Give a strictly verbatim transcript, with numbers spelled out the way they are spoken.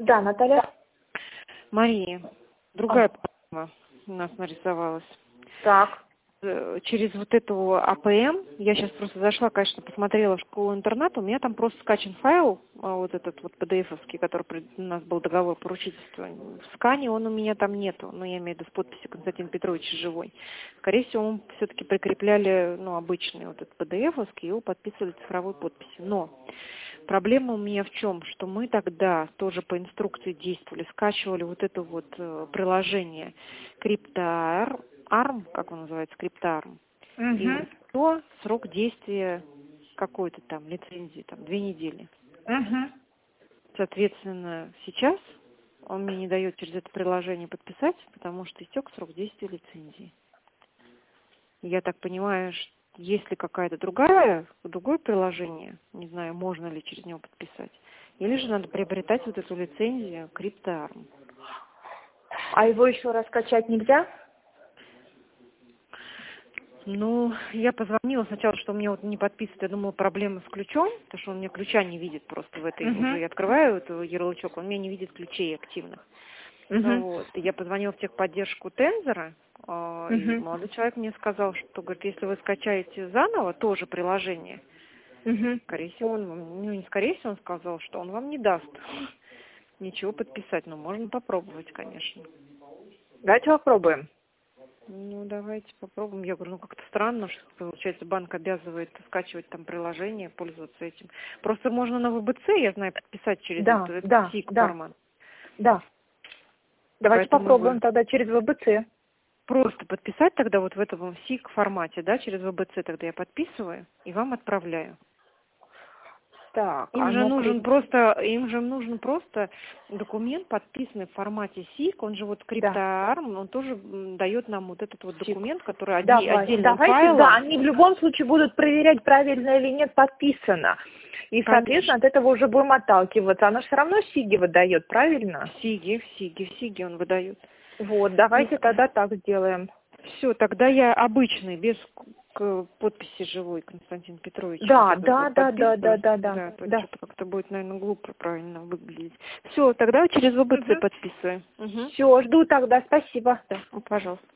Да, Наталья. Мария, другая проблема у нас нарисовалась. Так. Э, Через вот эту А П М, я сейчас просто зашла, конечно, посмотрела в школу-интернат, у меня там просто скачан файл, а, вот этот вот Пи Ди Эф-овский, который при- у нас был договор поручительства. В скане он у меня там нету, но я имею в виду с подписью Константина Петровича живой. Скорее всего, мы все-таки прикрепляли, ну, обычный вот этот Пи Ди Эф-овский, его подписывали цифровой подписью. Но проблема у меня в чем, что мы тогда тоже по инструкции действовали, скачивали вот это вот э, приложение CryptoArm, Арм, как он называется, CryptoArm. И Угу. то срок действия какой-то там лицензии, там две недели. Угу. Соответственно, сейчас он мне не дает через это приложение подписать, потому что истек срок действия лицензии. Я так понимаю, что есть ли какая-то другая, другое приложение, не знаю, можно ли через него подписать, или же надо приобретать вот эту лицензию CryptoArm. А его еще раз скачать нельзя? Ну, я позвонила сначала, что у меня вот не подписывает, я думала, проблема с ключом, потому что он мне ключа не видит просто в этой, уже я Угу. открываю эту ярлычок, он меня не видит ключей активных. Угу. Вот. И я позвонила в техподдержку Тензора, а, и Угу. молодой человек мне сказал, что, говорит, если вы скачаете заново тоже приложение, Угу. скорее всего, он, вам- ну, не скорее всего, он сказал, что он вам не даст ничего подписать, но можно попробовать, конечно. Давайте попробуем. Ну, давайте попробуем. Я говорю, ну, как-то странно, что, получается, банк обязывает скачивать там приложение, пользоваться этим. Просто можно на В Б Ц, я знаю, подписать через вот Да, этот да, СИК да, формат. да. Давайте Поэтому мы попробуем бы тогда через В Б Ц. просто подписать тогда вот в этом СИК формате, да, через В Б Ц тогда я подписываю и вам отправляю. Так, Им же оно нужен крип... просто, им же нужен просто документ, подписанный в формате СИК, он же вот Да, CryptoArm, он тоже м, дает нам вот этот вот СИК. документ, который одни, Давай. отдельным Давайте, да, файлом. они в любом случае будут проверять, правильно или нет подписано. И, соответственно, Конечно. от этого уже будем отталкиваться. Она все равно СИГи выдает, правильно? В СИГе, в СИГе, в СИГе он выдает. Вот, давайте тогда так сделаем. Все, тогда я обычный, без к- к- подписи живой Константина Петровича, вот Да, этот да, вот да, да, да, подписываю. да, да, Да, то да. что-то как-то будет, наверное, глупо правильно выглядеть. Все, тогда через В Б Ц Угу. подписываю. Угу. Все, жду тогда, спасибо. Да, ну, пожалуйста.